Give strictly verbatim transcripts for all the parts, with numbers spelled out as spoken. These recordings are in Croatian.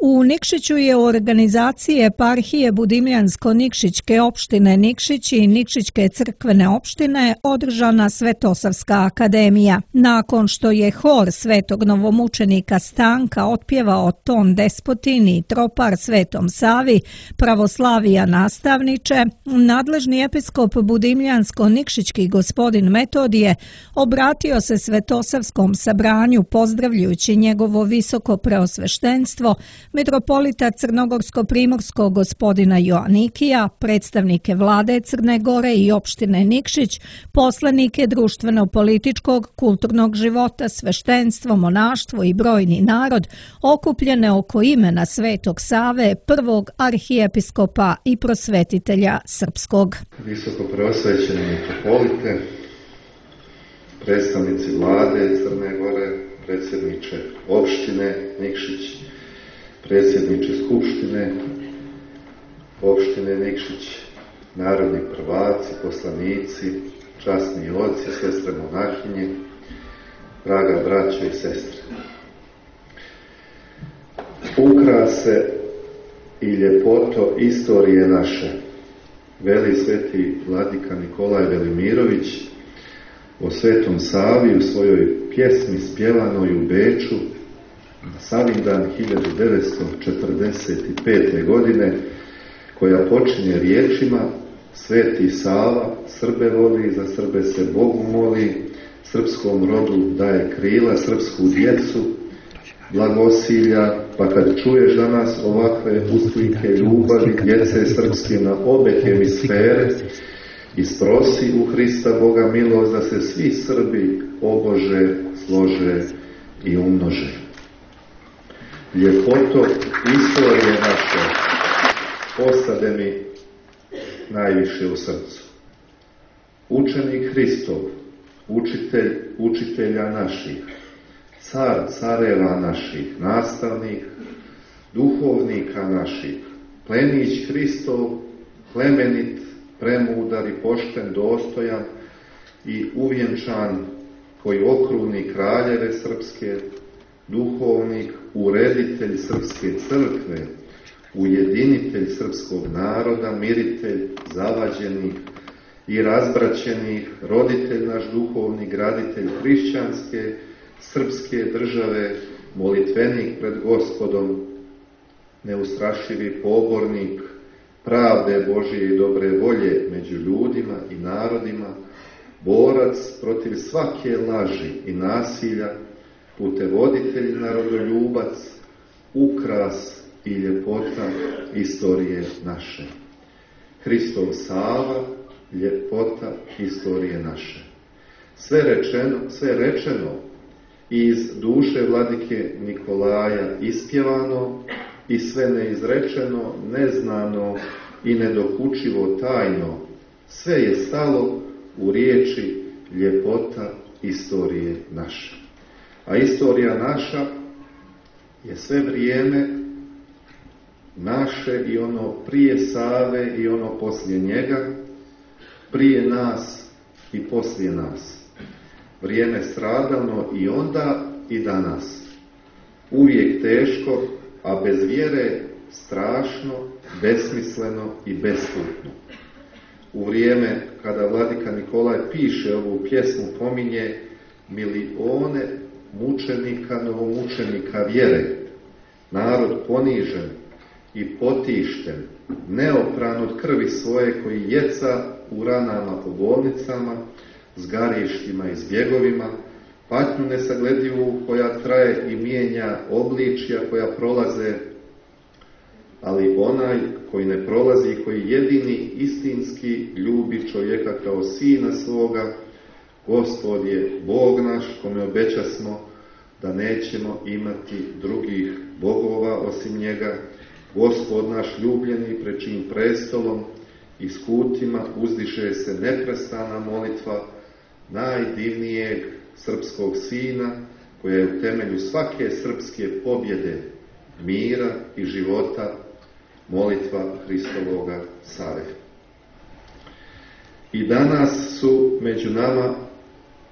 U Nikšiću je u organizaciji Eparhije Budimljansko-Nikšićke opštine Nikšić i Nikšićke crkvene opštine održana Svetosavska akademija. Nakon što je hor Svetog novomučenika Stanka otpjevao ton Despotin i tropar Svetom Savi, pravoslavija nastavniče, nadležni episkop Budimljansko-Nikšićki gospodin Metodije obratio se Svetosavskom sabranju pozdravljajući njegovo visoko preosveštenstvo, mitropolita Crnogorsko-primorskog gospodina Joanikija, predstavnike vlade Crne Gore i opštine Nikšić, poslanike društveno-političkog, kulturnog života, sveštenstvo, monaštvo i brojni narod, okupljene oko imena Svetog Save, prvog arhijepiskopa i prosvetitelja srpskog. Visoko preosvećeni mitropolite, predstavnici vlade Crne Gore, predsjedniče opštine Nikšić, predsjedniče skupštine opštine Nikšić, narodni prvaci, poslanici, časni oci, sestre monahinje, draga braćo i sestre. Ukrase i ljepoto istorije naše, veli sveti vladika Nikolaj Velimirović o Svetom Savi u svojoj pjesmi spjevanoj u Beču na Savindan hiljadu devetsto četrdeset pete. godine, koja počinje riječima: Sveti Sava Srbe voli, za Srbe se Bogu moli, srpskom rodu daje krila, srpsku djecu blagosilja, pa kad čuješ danas ovakve usklike ljubavi djece srpske na obe hemisfere, isprosi u Hrista Boga milost da se svi Srbi obože, slože i umnože. Ljepoto istorije naše ostade mi najviše u srcu. Učenik Hristov, učitelj učitelja naših, car careva naših, nastavnik duhovnika naših, plemić Hristov, plemenit, premudar i pošten, dostojan i uvjenčan, koji okruni kraljeve srpske, duhovnik, ureditelj srpske crkve, ujedinitelj srpskog naroda, miritelj zavađenih i razbraćenih, roditelj naš duhovni, graditelj hrišćanske srpske države, molitvenik pred Gospodom, neustrašivi pobornik pravde Božije i dobre volje među ljudima i narodima, borac protiv svake laži i nasilja, putevoditelj narodoljubac, ukras i ljepota istorije naše. Hristov Sava, ljepota istorije naše. Sve rečeno, sve rečeno iz duše vladike Nikolaja ispjevano i sve neizrečeno, neznano i nedokučivo tajno, sve je stalo u riječi ljepota istorije naše. A istorija naša je sve vrijeme naše i ono prije Save i ono poslije njega, prije nas i poslije nas. Vrijeme stradalno i onda i danas. Uvijek teško, a bez vjere strašno, besmisleno i besputno. U vrijeme kada vladika Nikolaj piše ovu pjesmu, pominje milione mučenika, novomučenika vjere, narod ponižen i potišten, neopran od krvi svoje, koji jeca u ranama po bolnicama, zgarištima i zbjegovima, patnju nesagledivu koja traje i mijenja obličja koja prolaze, ali onaj koji ne prolazi, koji jedini istinski ljubi čovjeka kao sina svoga, Gospod je Bog naš, kome obećasmo da nećemo imati drugih bogova osim njega, Gospod naš ljubljeni, pred čijim prestolom i skutima uzdiše se neprestana molitva najdivnijeg srpskog sina, koja je u temelju svake srpske pobjede, mira i života, molitva Hristovoga Save. I danas su među nama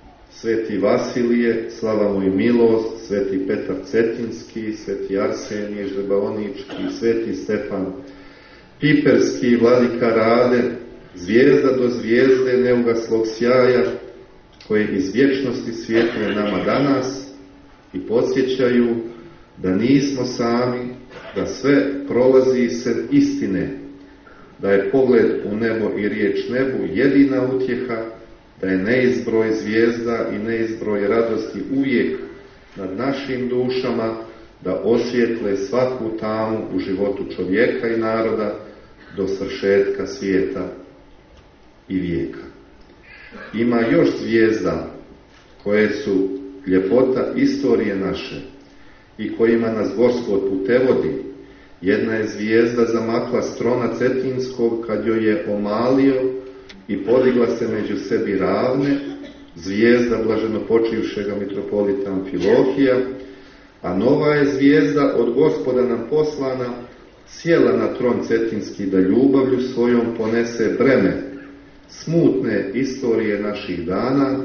sveti Vasilije, slava mu i milost, sveti Petar Cetinski, sveti Arsenije Žebaonički, sveti Stefan Piperski, vladika Rade, zvijezda do zvijezde neugaslog sjaja, koje iz vječnosti svijetle nama danas i podsjećaju da nismo sami, da sve prolazi se istine, da je pogled u nebo i riječ nebu jedina utjeha, da je neizbroj zvijezda i neizbroj radosti uvijek nad našim dušama, da osvijetle svaku tamu u životu čovjeka i naroda do svršetka svijeta i vijeka. Ima još zvijezda koje su ljepota istorije naše i kojima nas Gospod putevodi. Jedna je zvijezda zamakla s trona Cetinskog kad joj je omalio i podigla se među sebi ravne, zvijezda blaženopočivšega mitropolita Amfilohija, a nova je zvijezda od Gospoda nam poslana, sjela na tron Cetinski da ljubavlju svojom ponese breme smutne istorije naših dana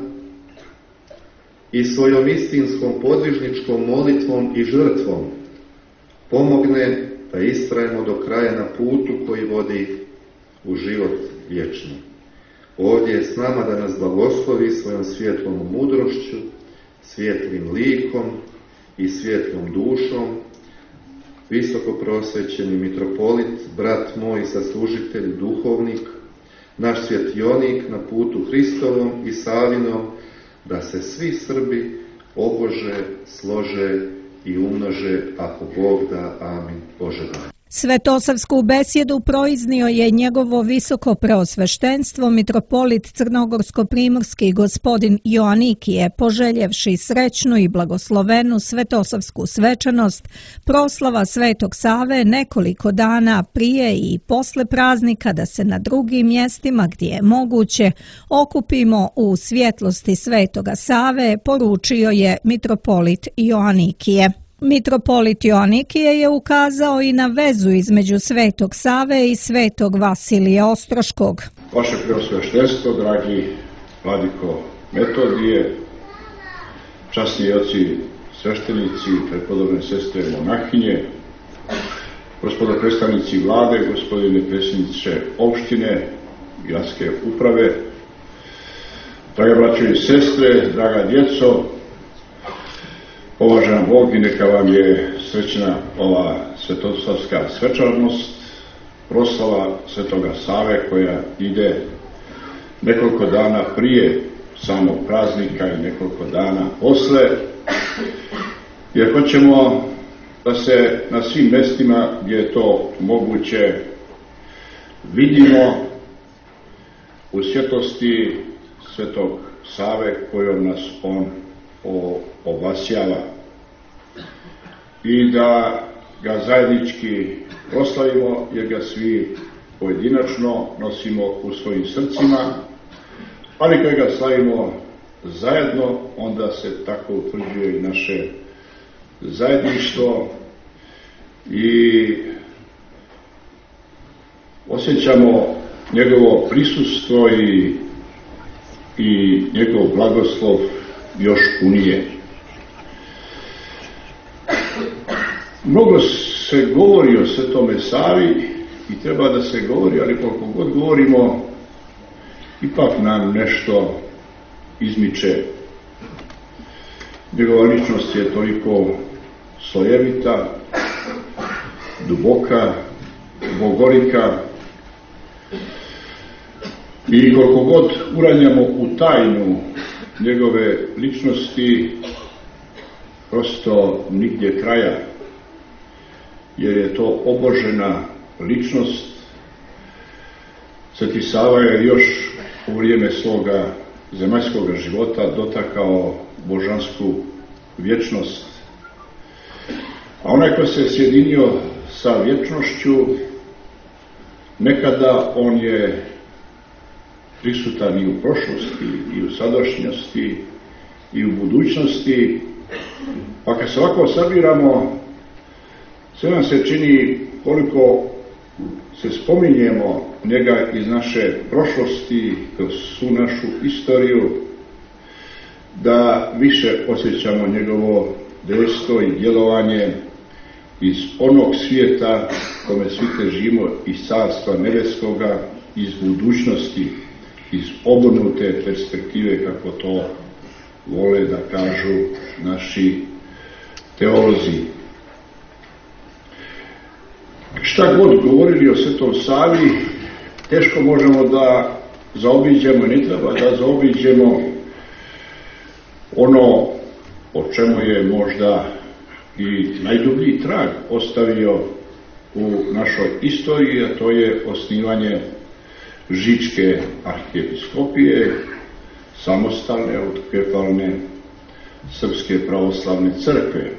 i svojom istinskom podvižničkom molitvom i žrtvom pomogne da istrajemo do kraja na putu koji vodi u život vječni. Ovdje je s nama da nas blagoslovi svojom svjetlom mudrošću, svjetlim likom i svjetlom dušom, visoko prosvećeni mitropolit, brat moj, saslužitelj, duhovnik, naš svjetionik na putu Hristovom i Savinom, da se svi Srbi obože, slože i umnože, ako Bog da. Amin. Bože da. Svetosavsku besjedu proiznio je njegovo visoko preosveštenstvo mitropolit crnogorsko-primorski gospodin Joanikije, poželjevši srećnu i blagoslovenu svetosavsku svečanost, proslava Svetog Save nekoliko dana prije i posle praznika, da se na drugim mjestima gdje je moguće okupimo u svjetlosti Svetoga Save, poručio je mitropolit Joanikije. Mitropolit Joanikije je ukazao i na vezu između Svetog Save i Svetog Vasilija Ostroškog. Vaše preosveštenstvo, dragi vladiko Metodije, časni oci sveštenici, prepodobne sestre monahinje, gospodo predstavnici vlade, gospodine predsjedniče opštine, gradske uprave, draga braćo i sestre, draga djeco, považan Bog i neka vam je srećna ova svetosavska svečanost, proslava Svetoga Save koja ide nekoliko dana prije samog praznika i nekoliko dana posle, jer hoćemo da se na svim mjestima gdje je to moguće vidimo u svjetlosti Svetog Save kojom nas on obasjava i da ga zajednički proslavimo, jer ga svi pojedinačno nosimo u svojim srcima, ali kad ga slavimo zajedno, onda se tako utvrđuje i naše zajedništvo i osjećamo njegovo prisustvo i, i njegov blagoslov još punije. Mnogo se govori o Svetome Savi i treba da se govori, ali koliko god govorimo, ipak nam nešto izmiče. Njegova ličnost je toliko slojevita, duboka, bogolika i koliko god uranjamo u tajnu njegove ličnosti, prosto nigdje kraja, jer je to obožena ličnost. Sveti Sava je još u vrijeme svoga zemaljskog života dotakao božansku vječnost. A onaj ko se sjedinio sa vječnošću, nekada on je prisutan i u prošlosti, i u sadašnjosti, i u budućnosti. Pa kad se ovako sabiramo, sve nam se čini koliko se spominjemo njega iz naše prošlosti, kroz svu našu istoriju, da više osjećamo njegovo dejstvo i djelovanje iz onog svijeta kome svi težimo, iz carstva nebeskoga, iz budućnosti, iz obrnute perspektive, kako to vole da kažu naši teolozi. Šta god govorili o Svetom Savi, teško možemo da zaobiđemo, ne treba da zaobiđemo ono o čemu je možda i najdublji trag ostavio u našoj istoriji, a to je osnivanje Žičke arhijepiskopije, samostalne, autokefalne Srpske pravoslavne crkve.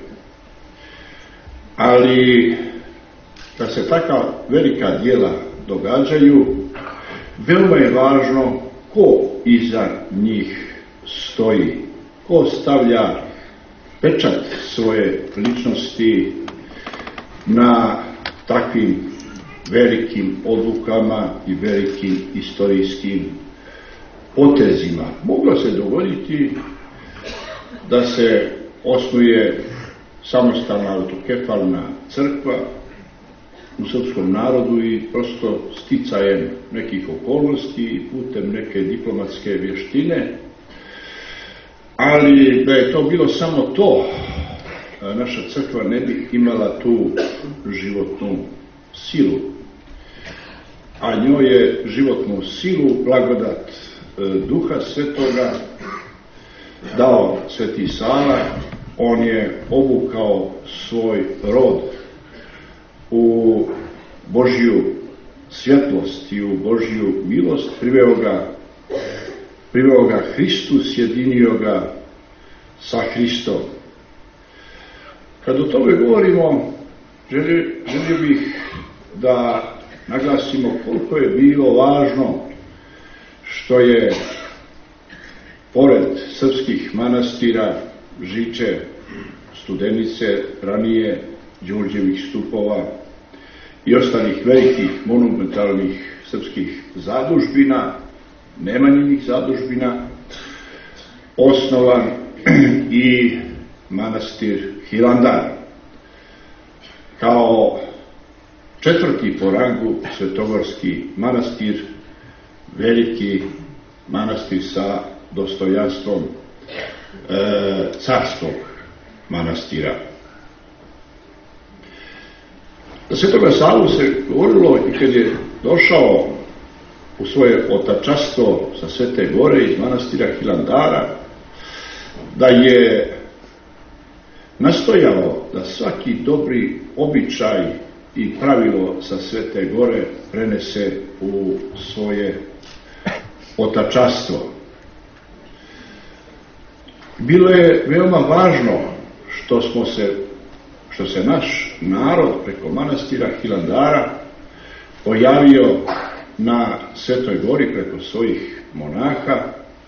Ali kad se takva velika djela događaju, veoma je važno ko iza njih stoji, ko stavlja pečat svoje ličnosti na takvim velikim odlukama i velikim istorijskim potezima. Moglo se dogoditi da se osnuje samostalna autokefalna crkva u srpskom narodu i prosto sticajem nekih okolnosti i putem neke diplomatske vještine, ali da je to bilo samo to, naša crkva ne bi imala tu životnu silu. A njoj je životnu silu, blagodat Duha Svetoga dao Sveti Sava. On je obukao svoj rod u Božju svjetlost i u Božju milost, priveo ga, priveo ga Hristu, sjedinio ga sa Hristom. Kad o tome govorimo, želio, želio bih da naglasimo koliko je bilo važno što je pored srpskih manastira, Žiče, Studenice, ranije Đurđevih stupova i ostalih velikih monumentalnih srpskih zadužbina, Nemanjinih zadužbina, osnovan i manastir Hilandar kao četvrti po rangu svetogorski manastir, veliki manastir sa dostojanstvom e, carskog manastira. Za Svetoga Savu se govorilo i kad je došao u svoje otačastvo sa Svete Gore iz manastira Hilandara, da je nastojao da svaki dobri običaj i pravilo sa Svete Gore prenese u svoje otačastvo. Bilo je veoma važno što smo se, što se naš narod preko manastira Hilandara pojavio na Svetoj Gori preko svojih monaha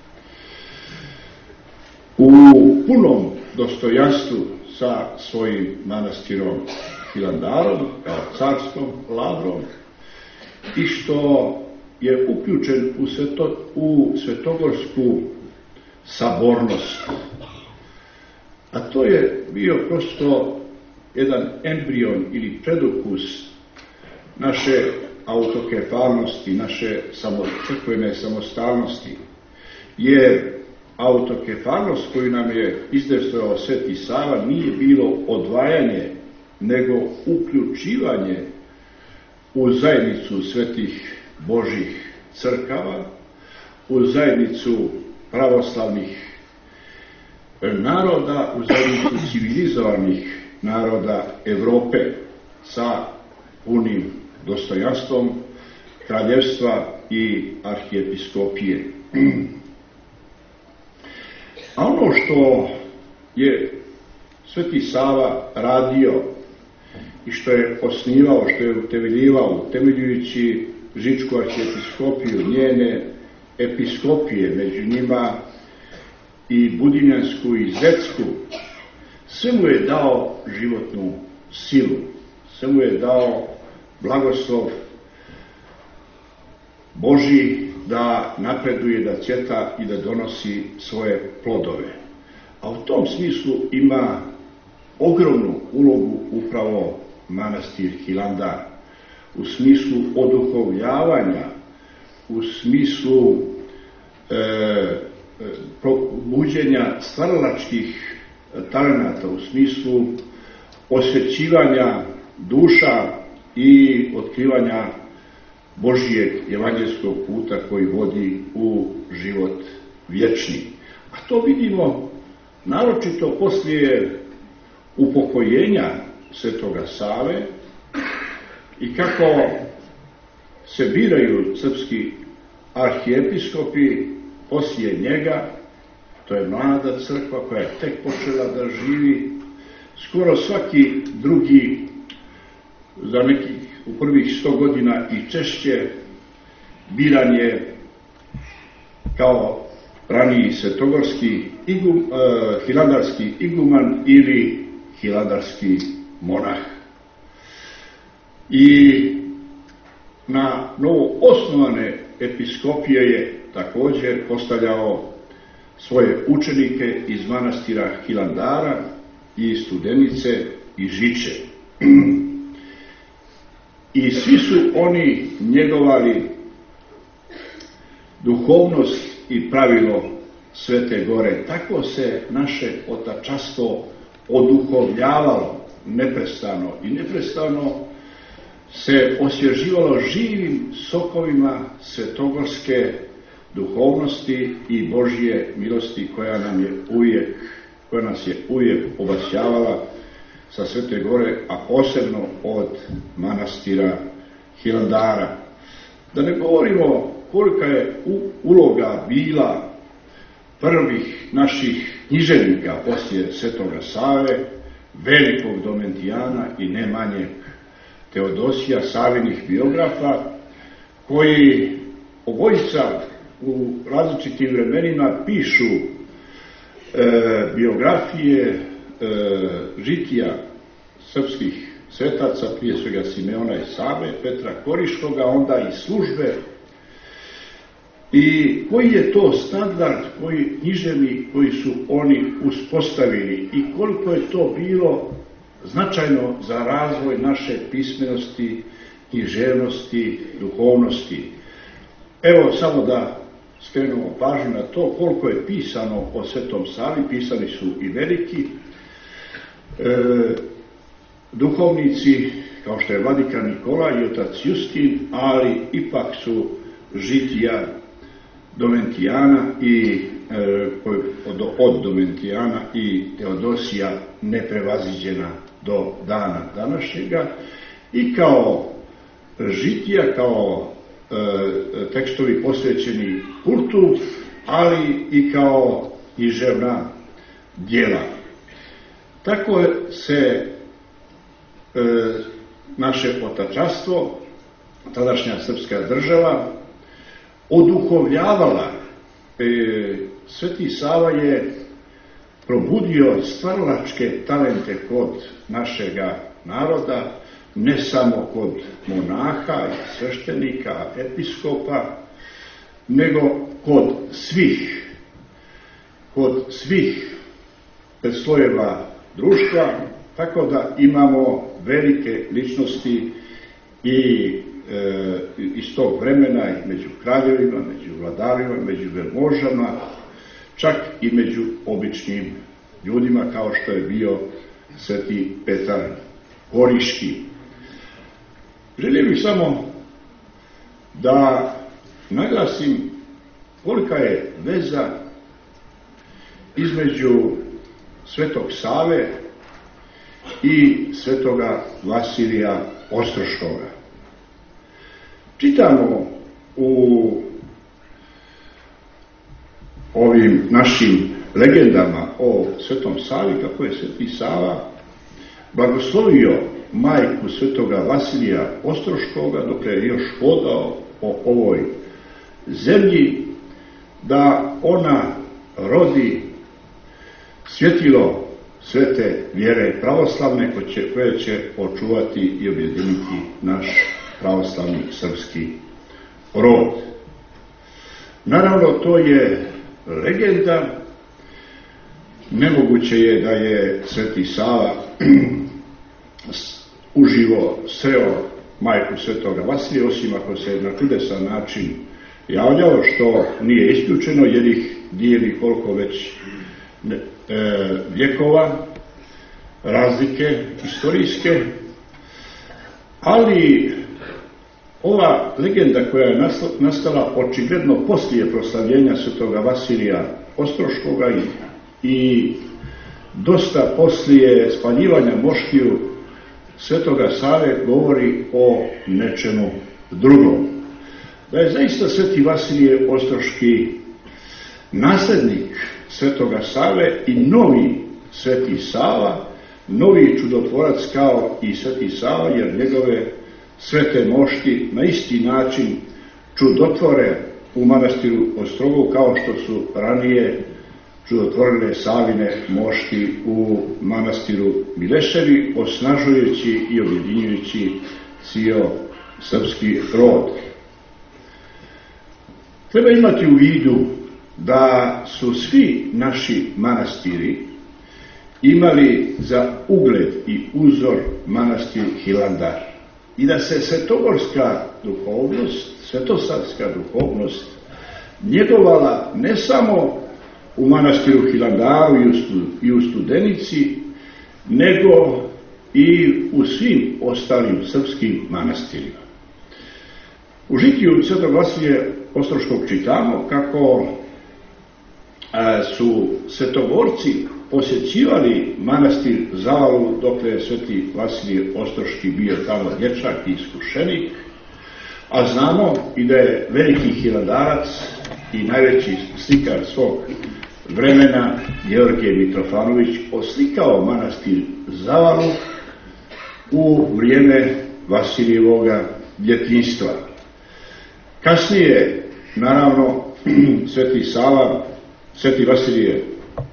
u punom dostojanstvu sa svojim manastirom Hilandarom, kao carskom ladrom, i što je uključen u, sveto, u svetogorsku sabornost. A to je bio prosto jedan embrion ili predukus naše autokefalnosti, naše samo, crkvene samostalnosti, jer autokefalnost koju nam je izdestovao Sveti Sava nije bilo odvajanje, nego uključivanje u zajednicu svetih Božih crkava, u zajednicu pravoslavnih naroda, u zajednicu civilizovanih naroda Evrope sa punim dostojanstvom kraljevstva i arhijepiskopije. A ono što je Sveti Sava radio i što je osnivao, što je utemeljivao, utemeljujući Žičku arhijepiskopiju, njene episkopije, među njima i Budinjansku i Zetsku, sve mu je dao životnu silu, sve mu je dao blagoslov Božji da napreduje, da cvjeta i da donosi svoje plodove. A u tom smislu ima ogromnu ulogu upravo manastir Hilandar, u smislu oduhovljavanja, u smislu e, buđenja stvaralačkih talenata, u smislu osvećivanja duša i otkrivanja Božijeg evanđelskog puta koji vodi u život vječni. A to vidimo naročito poslije upokojenja Svetoga Save i kako se biraju srpski arhijepiskopi poslije njega. To je mlada crkva koja je tek počela da živi. Skoro svaki drugi, za nekih u prvih sto godina i češće, biran je kao raniji svetogorski igum, uh, hilandarski iguman ili hilandarski monah. I na novo osnovane episkopije je također postavljao svoje učenike iz manastira Hilandara i Studenice i Žiče. I svi su oni njegovali duhovnost i pravilo Svete Gore. Tako se naše otačastvo oduhovljavalo neprestano i neprestano se osvježivalo živim sokovima svetogorske duhovnosti i Božje milosti koja nam je uvijek, koja nas je uvijek obasjavala sa Svete Gore, a posebno od manastira Hilandara. Da ne govorimo kolika je uloga bila prvih naših književnika poslije Svetoga Save, velikog Domentijana i ne manjeg Teodosija, Savinih biografa, koji obojica u različitim vremenima pišu e, biografije e, žitija srpskih svetaca, prije svega Simeona i Save, Petra Koriškoga, onda i službe. I koji je to standard, koji književni koji su oni uspostavili i koliko je to bilo značajno za razvoj naše pismenosti, književnosti, duhovnosti. Evo samo da skrenemo pažnju na to koliko je pisano o Svetom Savi. Pisani su i veliki e, duhovnici kao što je vladika Nikola i otac Justin, ali ipak su žitija Domentijana i e, od, od Domentijana i Teodosija neprevaziđena do dana današnjega i kao žitija, kao e, tekstovi posvećeni kultu, ali i kao književna djela. Tako se e, naše otačastvo, tadašnja srpska država, oduhovljavala. E, Sveti Sava je probudio stvaralačke talente kod našega naroda, ne samo kod monaha, sveštenika, episkopa, nego kod svih, kod svih slojeva društva, tako da imamo velike ličnosti i e, iz tog vremena i među kraljevima, među vladarima, među velmožama, čak i među običnim ljudima kao što je bio Sveti Petar Koriški. Želio bih samo da naglasim kolika je veza između Svetog Save i Svetoga Vasilija Ostroškoga. Čitamo u ovim našim legendama o Svetom Savi kako je Sveti Sava blagoslovio majku Svetoga Vasilija Ostroškoga dok je još hodao po ovoj zemlji, da ona rodi svjetilo svete vjere pravoslavne koje će očuvati i objediniti naš pravoslavni srpski rod. Naravno, to je legenda. Nemoguće je da je Sveti Sava uživo sreo majku Svetoga Vasilija, osim ako se na čudesan način javljao, što nije isključeno jer ih dijeli koliko već e, vjekova, razlike historijske, ali ova legenda koja je nastala očigledno poslije proslavljenja Svetoga Vasilija Ostroškoga i, i dosta poslije spaljivanja moštiju Svetoga Save govori o nečemu drugom. Da je zaista Sveti Vasilije Ostroški nasljednik Svetoga Save i novi Sveti Sava, novi čudotvorac kao i Sveti Sava, jer njegove svete mošti na isti način čudotvore u manastiru Ostrogu kao što su ranije čudotvorile Savine mošti u manastiru Mileševi, osnažujući i objedinjujući cijel srpski rod. Treba imati u vidu da su svi naši manastiri imali za ugled i uzor manastir Hilandar i da se svetogorska duhovnost, svetosavska duhovnost njegovala ne samo u manastiru Hilandaru i u Studenici, nego i u svim ostalim srpskim manastirima. U žitiju Svetog Vasilija Ostroškog čitamo kako su svetogorci posjećivali manastir Zavalu dok je Sveti Vasilije Ostroški bio tamo dječak i iskušenik, a znamo i da je veliki hilandarac i najveći slikar svog vremena Georgije Mitrofanović oslikao manastir Zavalu u vrijeme Vasilijevoga djetinjstva. Kasnije, naravno, Sveti Sava, Sveti Vasilije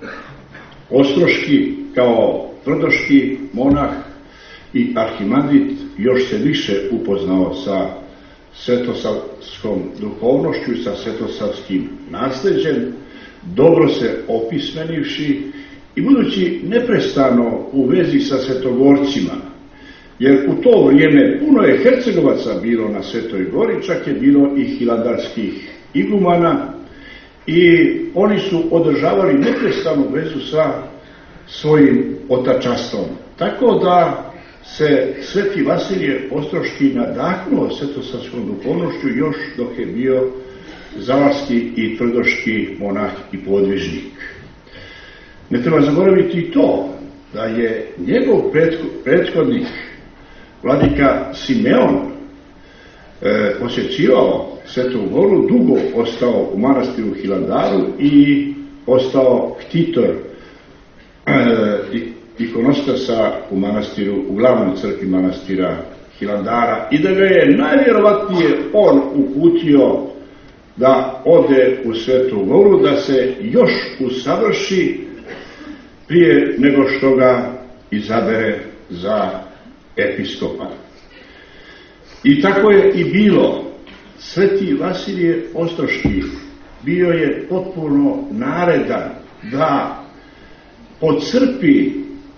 Ostroški kao tvrdoški monah i arhimandrit još se više upoznao sa svetosavskom duhovnošću i sa svetosavskim nasljeđem, dobro se opismenivši i budući neprestano u vezi sa svetogorcima, jer u to vrijeme puno je Hercegovaca bilo na Svetoj Gori, čak je bilo i hilandarskih igumana i oni su održavali neprestanu vezu sa svojim otačastvom. Tako da se Sveti Vasilije Ostroški nadahnuo svetosavskom duhovnošću još dok je bio zavarski i tvrdoški monah i podvižnik. Ne treba zaboraviti i to da je njegov prethodnik vladika Simeon e, posjećivao Svetu Goru, dugo ostao u manastiru Hilandaru i ostao ktitor e, ikonostasa u manastiru, u glavnoj crkvi manastira Hilandara, i da ga je najvjerovatnije on uputio da ode u Svetu Goru, da se još usavrši prije nego što ga izabere za episkopa. I tako je i bilo. Sveti Vasilije Ostroški bio je potpuno naredan da podcrpi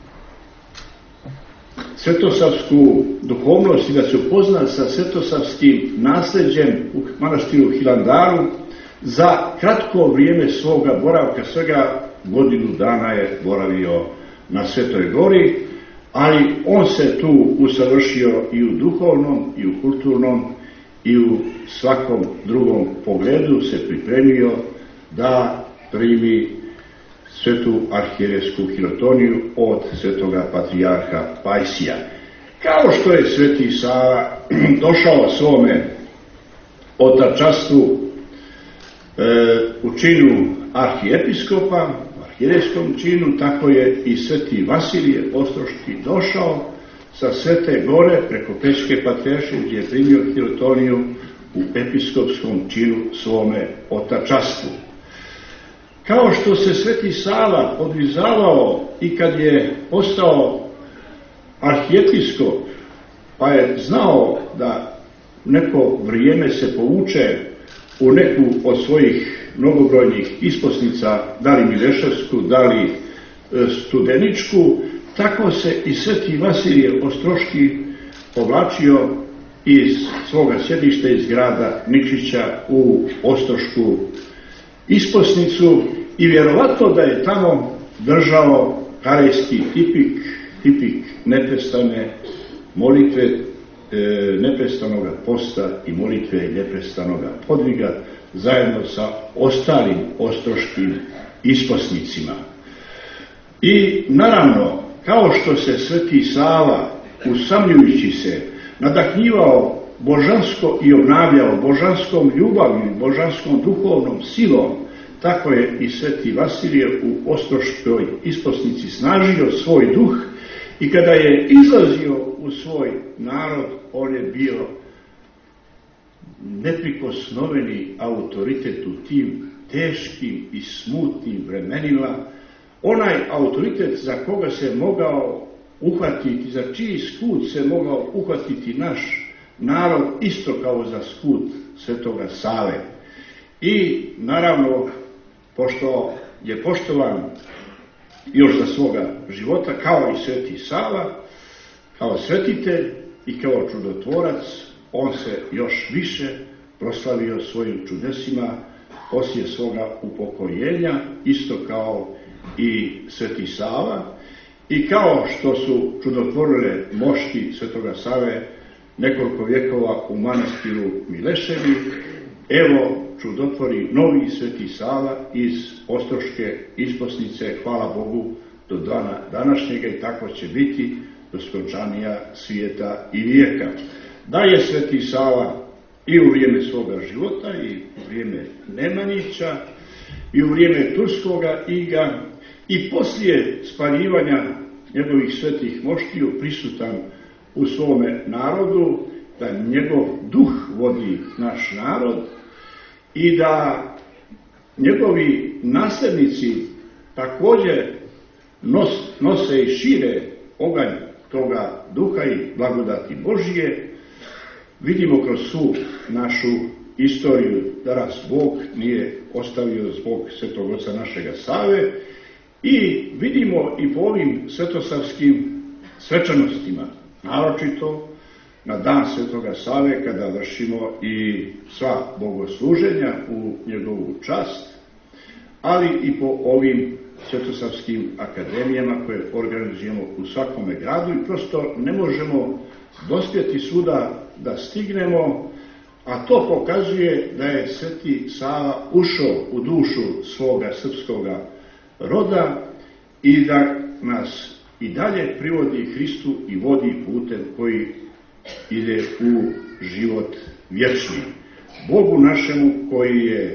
svetosavsku duhovnost i da se upozna sa svetosavskim nasljeđem u manastiru Hilandaru. Za kratko vrijeme svoga boravka, svega godinu dana je boravio na Svetoj Gori, ali on se tu usavršio i u duhovnom, i u kulturnom, i u svakom drugom pogledu se pripremio da primi svetu arhijerejsku hirotoniju od svetoga patrijarha Pajsija. Kao što je Sveti Sava došao svome otačastvu e, u činu arhijepiskopa, arhijerejskom činu, tako je i Sveti Vasilije Ostroški došao sa Svete Gore preko Pećke patrijaršije, gdje je primio hirotoniju u episkopskom činu svome otačastvu. Kao što se Sveti Sava podvizavao i kad je postao arhijepiskop, pa je znao da neko vrijeme se povuče u neku od svojih mnogobrojnih isposnica, da li Mileševsku, da li Studeničku, tako se i sveti Vasilije Ostroški povlačio iz svoga sjedišta iz grada Nikšića u Ostrošku isposnicu i vjerovatno da je tamo držao karejski tipik, tipik neprestane molitve, e, neprestanoga posta i molitve neprestanoga podviga zajedno sa ostalim ostroškim isposnicima. I naravno, kao što se sveti Sava, usamljujući se, nadahnjivao božansko i obnavljao božanskom ljubavlju, božanskom duhovnom silom, tako je i sveti Vasilije u ostroškoj isposnici snažio svoj duh i kada je izlazio u svoj narod, on je bio neprikosnoveni autoritet u tim teškim i smutnim vremenima, onaj autoritet za koga se mogao uhvatiti, za čiji skut se mogao uhvatiti naš narod, isto kao za skut svetoga Save. I naravno, pošto je poštovan još za svoga života, kao i sveti Sava, kao svetitelj i kao čudotvorac, on se još više proslavio svojim čudesima poslije svoga upokojenja, isto kao i sveti Sava, i kao što su čudotvorile mošti svetoga Save nekoliko vjekova u manastiru Mileševi, evo čudotvori novi sveti Sava iz ostroške isposnice, hvala Bogu, do dana današnjega, i tako će biti do skončanja svijeta i vijeka. Da je sveti Sava i u vrijeme svoga života, i u vrijeme Nemanjića, i u vrijeme turskoga iga, i poslije spaljivanja njegovih svetih moštiju prisutan u svome narodu, da njegov duh vodi naš narod i da njegovi nasljednici također nos, nose i šire oganj toga duha i blagodati Božije. Vidimo kroz svu našu istoriju da nas Bog nije ostavio zbog svetog oca našega Save, i vidimo i po ovim svetosavskim svečanostima, naročito na dan svetoga Save, kada vršimo i sva bogosluženja u njegovu čast, ali i po ovim svetosavskim akademijama koje organizujemo u svakome gradu, i prosto ne možemo dospjeti svuda da stignemo, a to pokazuje da je sveti Sava ušao u dušu svoga srpskoga roda i da nas i dalje privodi Hristu i vodi putem koji ide u život vječni. Bogu našemu koji je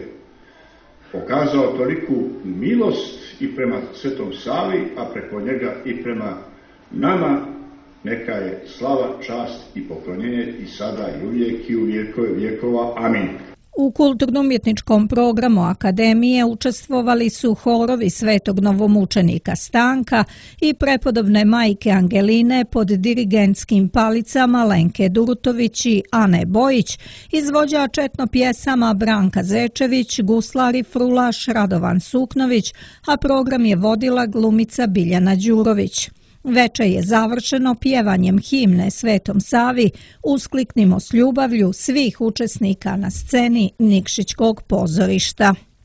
pokazao toliku milost i prema svetom Savi, a preko njega i prema nama, neka je slava, čast i poklonjenje i sada i uvijek i u vjekove vjekova. Amin. U kulturno-umjetničkom programu Akademije učestvovali su horovi Svetog novomučenika Stanka i prepodobne majke Angeline pod dirigentskim palicama Lenke Durutović i Ane Bojić, izvođač etno pjesama Branka Zečević, guslar i frulaš Radovan Suknović, a program je vodila glumica Biljana Đurović. Veče je završeno pjevanjem himne Svetom Savi Uskliknimo s ljubavlju svih učesnika na sceni Nikšićkog pozorišta.